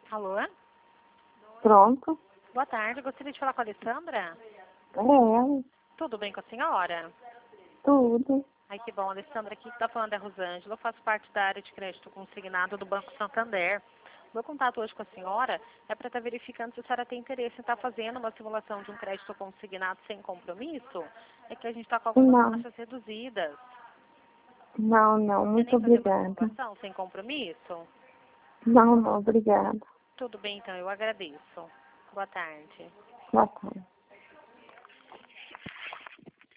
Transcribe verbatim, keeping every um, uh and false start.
Alô? Pronto. Boa tarde, gostaria de falar com a Alessandra. É, Tudo bem com a senhora? tudo. Ai, que bom, Alessandra, aqui que está falando é a Rosângela, eu faço parte da área de crédito consignado do Banco Santander. Meu contato hoje com a senhora é para estar verificando se a senhora tem interesse em estar fazendo uma simulação de um crédito consignado sem compromisso. É que a gente está com algumas Não, taxas reduzidas. não, não, Quer muito nem fazer uma obrigada. simulação sem compromisso? Não, não, obrigada. Tudo bem, então, eu agradeço. Boa tarde. Boa tarde.